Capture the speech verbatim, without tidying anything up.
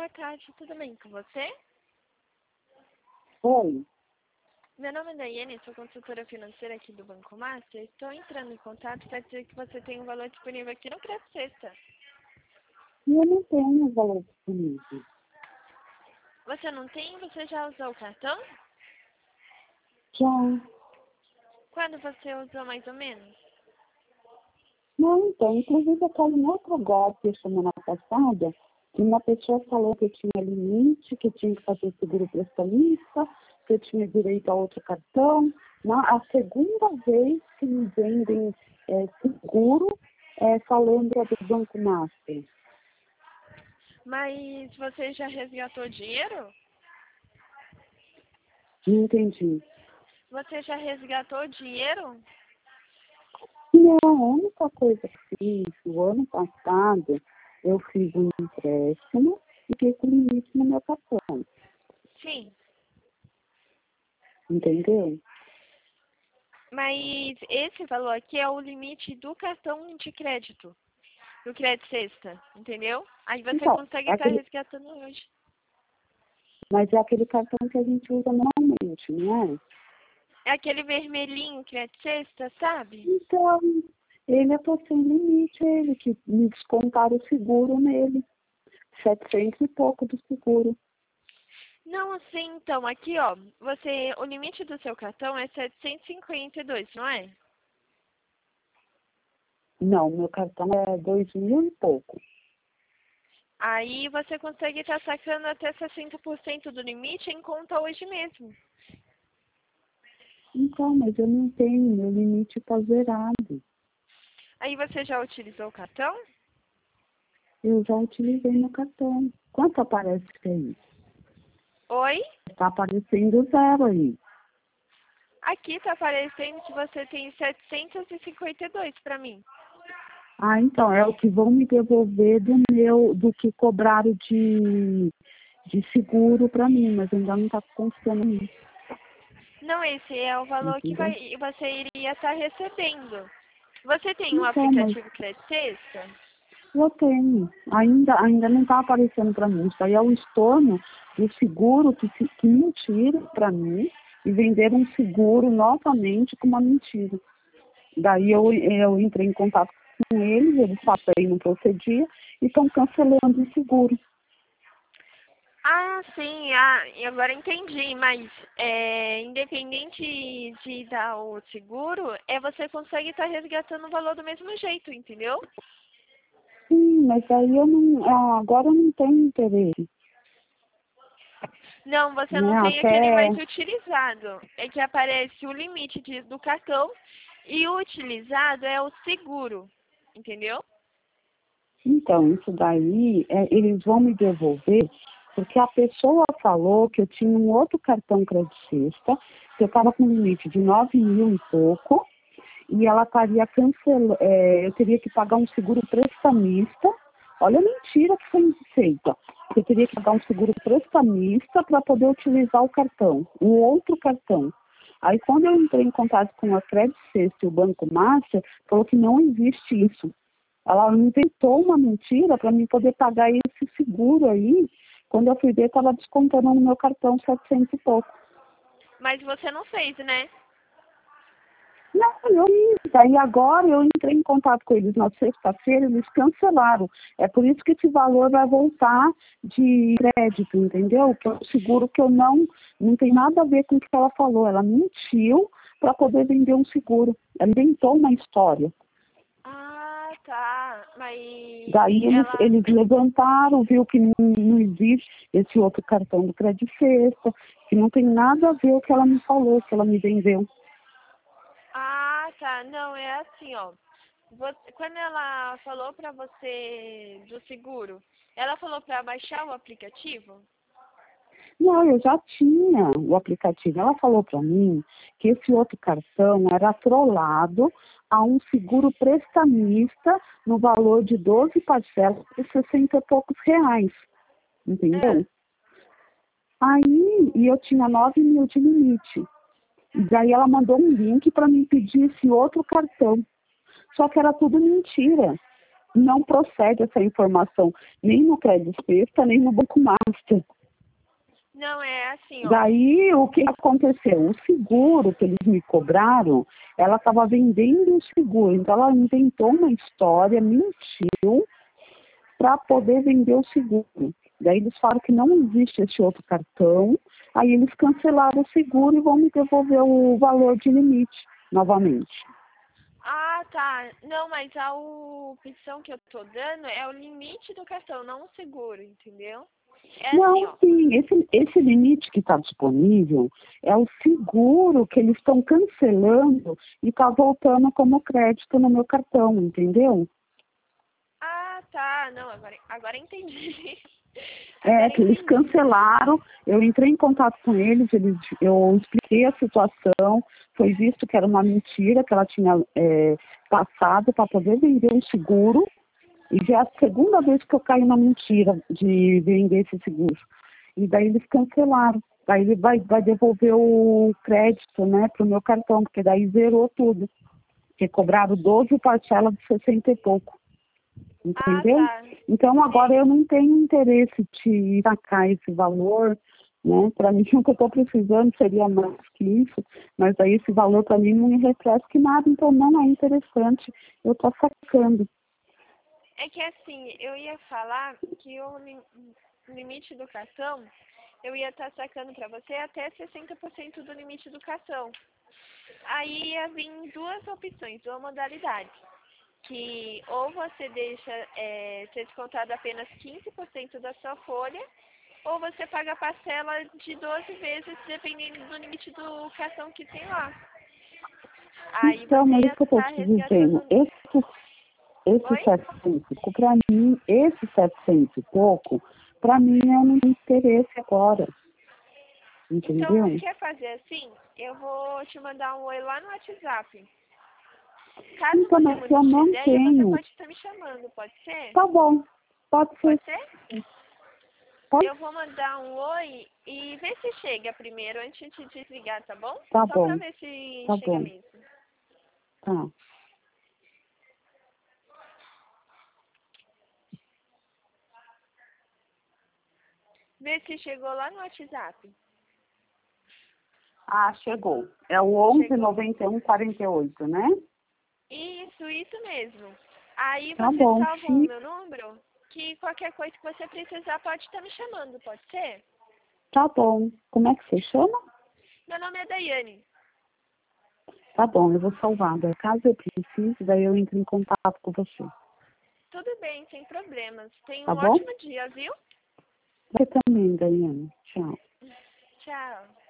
boa tarde, tudo bem com você? Oi. Meu nome é Daiane, sou consultora financeira aqui do Banco Master. Estou entrando em contato para dizer que você tem um valor disponível aqui no Crédito Sexta. E eu não tenho valor disponível. Você não tem? Você já usou o cartão? Já. Quando você usou mais ou menos? Não, então, inclusive eu caí em outro golpe semana passada, que uma pessoa falou que eu tinha limite, que eu tinha que fazer seguro prestamista, que eu tinha direito a outro cartão. Na, a segunda vez que me vendem é, seguro, é, falando do Banco Master. Mas você já resgatou dinheiro? Não entendi. Você já resgatou dinheiro? Não, a única coisa que fiz, o ano passado, eu fiz um empréstimo e fiquei com limite no meu cartão. Sim. Entendeu? Mas esse valor aqui é o limite do cartão de crédito, do Crédito Sexta, entendeu? Aí você Então, consegue é estar aquele, resgatando hoje. mas é aquele cartão que a gente usa normalmente, não é? É aquele vermelhinho Crédito Sexta, sabe? Então, ele eu tô sem limite, ele, que me descontaram o seguro nele. Setecentos e pouco do seguro. Não, assim, então, aqui, ó, você, o limite do seu cartão é setecentos e cinquenta e dois, não é? Não, meu cartão é dois mil e pouco. Aí você consegue estar sacando até sessenta por cento do limite em conta hoje mesmo. Então, mas eu não tenho, meu limite tá zerado. Aí você já utilizou o cartão? Eu já utilizei meu cartão. Quanto aparece aí? Oi? Tá aparecendo zero aí. Aqui tá aparecendo que você tem setecentos e cinquenta e dois para mim. Ah, então, é o que vão me devolver do meu, do que cobraram de, de seguro para mim, mas ainda não está constando isso, Não, esse é o valor que entendeu? vai, você iria estar recebendo. Você tem um Então, mas aplicativo Crédito Sexta? eu tenho. Ainda, ainda não está aparecendo para mim. Isso aí é o estorno do seguro que, se- que mentiram para mim e venderam um seguro novamente com uma mentira. Daí eu, eu entrei em contato com eles, eles falaram que não procedia e estão cancelando o seguro. Ah, sim, ah, e agora entendi, mas é, independente de dar o seguro, é você consegue estar resgatando o valor do mesmo jeito, entendeu? Sim, mas aí eu não, ah, agora eu não tenho interesse, Não, você né? não tem aquele Até, mais utilizado. É que aparece o limite de- do cartão e o utilizado é o seguro, entendeu? então, isso daí, é, eles vão me devolver, porque a pessoa falou que eu tinha um outro cartão credicista, que eu estava com limite de nove mil e pouco, e ela estaria cancelando, é, eu teria que pagar um seguro prestamista. Olha a mentira que foi feita. Eu teria que pagar um seguro prestamista para poder utilizar o cartão, um outro cartão. Aí quando eu entrei em contato com a Credit Sexta e o Banco Master, falou que não existe isso. Ela inventou uma mentira para mim poder pagar esse seguro aí. Quando eu fui ver, estava descontando no meu cartão setecentos e pouco. Mas você não fez, né? Não, eu fiz. Aí agora eu entrei em contato com eles na sexta-feira, eles cancelaram. É por isso que esse valor vai voltar de crédito, entendeu? Que é um seguro que eu não, não tem nada a ver com o que ela falou. Ela mentiu para poder vender um seguro. Ela inventou uma história. Ah, tá. Mas Daí eles, ela. eles levantaram, viu que não, não existe esse outro cartão do Crédito Sexta, que não tem nada a ver com o que ela me falou, que ela me vendeu. Ah, tá. Não, é assim, ó. Você, quando ela falou pra você do seguro, ela falou pra baixar o aplicativo? Não, eu já tinha o aplicativo. Ela falou para mim que esse outro cartão era atrolado a um seguro prestamista no valor de doze parcelas de sessenta e poucos reais. É. Entendeu? Aí, e eu tinha nove mil de limite. E daí ela mandou um link para me pedir esse outro cartão. Só que era tudo mentira. não procede essa informação nem no Crédito Sexta, nem no Banco Master. Não, é assim, ó. Daí, o que aconteceu? O seguro que eles me cobraram, ela estava vendendo o seguro. Então, ela inventou uma história, mentiu, para poder vender o seguro. Daí, eles falaram que não existe esse outro cartão. Aí, eles cancelaram o seguro e vão me devolver o valor de limite novamente. Ah, tá. Não, mas a opção que eu tô dando é o limite do cartão, não o seguro, entendeu? É Não, assim, ó. sim, esse, esse limite que está disponível é o seguro que eles estão cancelando e está voltando como crédito no meu cartão, entendeu? Ah, tá. Não, agora, agora entendi. É, Agora que eles entendi. cancelaram, eu entrei em contato com eles, eles eu expliquei a situação, foi visto que era uma mentira que ela tinha é, passado para poder vender um seguro, e já é a segunda vez que eu caí na mentira de vender esse seguro. E daí eles cancelaram. Daí ele vai, vai devolver o crédito, né, pro meu cartão, porque daí zerou tudo. Porque cobraram doze parcelas de sessenta e pouco. Entendeu? Ah, tá. Então agora eu não tenho interesse de sacar esse valor, né? Para mim o que eu estou precisando seria mais que isso, mas aí esse valor para mim não me refresca nada, então não é interessante eu estar sacando. É que assim, eu ia falar que o lim- limite do cartão, eu ia estar sacando para você até sessenta por cento do limite do cartão. Aí ia vir duas opções, duas modalidades. Que ou você deixa é, ser descontado apenas quinze por cento da sua folha, ou você paga a parcela de doze vezes, dependendo do limite do cartão que tem lá. Aí Então, você é ia isso que eu estou estar te dizendo. resgatando. Esse, esse Oi? setecentos e pouco, para mim, esse setecentos e pouco, para mim eu não tenho interesse agora. Então, Entendeu? quer fazer assim? Eu vou te mandar um oi lá no WhatsApp. Caso Então, você mas eu mude de não ideia, você tenho. pode estar me chamando, pode ser? Tá bom, pode ser. Pode ser? Pode? Eu vou mandar um oi e ver se chega primeiro antes de desligar, tá bom? Tá Só pra bom, ver se tá chega bom, mesmo. tá. Vê se chegou lá no WhatsApp. Ah, chegou. É o onze Chegou. noventa e um quarenta e oito, né? Isso, isso mesmo. Aí Tá você bom, salva o sim. meu número, que qualquer coisa que você precisar pode estar me chamando, pode ser? Tá bom. Como é que você chama? Meu nome é Daiane. Tá bom, eu vou salvar. Daí, caso eu precise, daí eu entro em contato com você. Tudo bem, sem problemas. Tenha Tá um bom? ótimo dia, viu? Você também, Daiane. Tchau. Tchau.